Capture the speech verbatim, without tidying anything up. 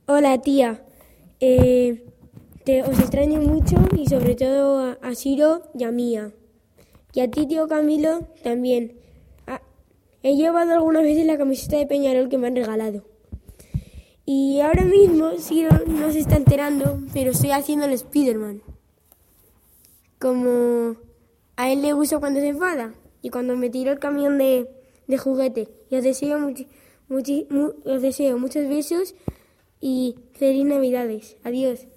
Hola tía, eh, te, os extraño mucho y sobre todo a, a Siro y a Mía. Y a ti, tío Camilo, también. Ah, he llevado algunas veces la camiseta de Peñarol que me han regalado. Y ahora mismo Siro no se está enterando, pero estoy haciendo el Spiderman. Como a él le gusta cuando se enfada y cuando me tiró el camión de, de juguete. Y os deseo, muchi, muchi, mu, os deseo muchos besos y feliz Navidades. Adiós.